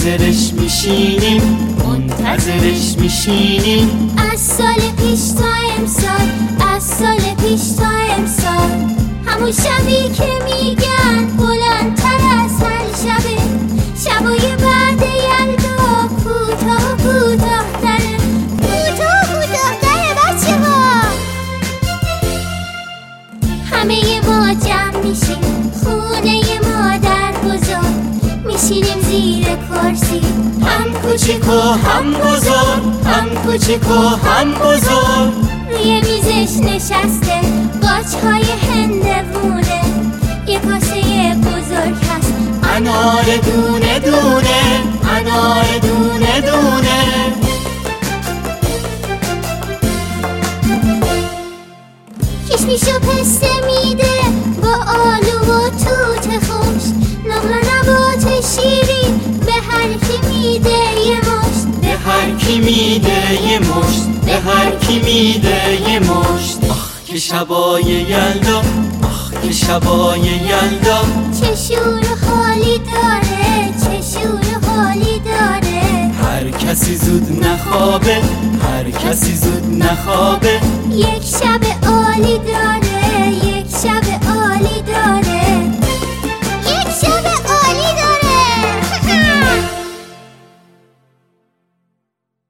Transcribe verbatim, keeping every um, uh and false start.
منتظرش میشینیم، منتظرش میشینیم. از سال پیش تا امسال، از سال پیش تا امسال، همون شبی که میگن بلندتر از هر شبه، شبای بعد یلدا کوتاه کوتاه تره، کوتاه کوتاه تره بچه ها. همه ما جمع میشیم خونه مادر بزرگ، میشینیم زیر کرسی، هم کوچیک و هم بزرگ، هم کوچیک و هم بزرگ. روی میزش نشسته قاچهای هندوونه، یه کاسه بزرگ هست انار دونه دونه، انار دونه دونه. کشمیش و پسته میده با آلو و توت خوش، نقل نبات شیرین به هر کی میده یه مشت، به هر کی میده یه مشت، به هر کی میده یه مشت. آخ که شبای یلدا، آخ که شبای یلدا. چه شور و حالی داره، چه شور و حالی داره. هر کسی زود نخوابه، هر کسی زود نخوابه. یک شب عالی داره، یک شب عالی داره.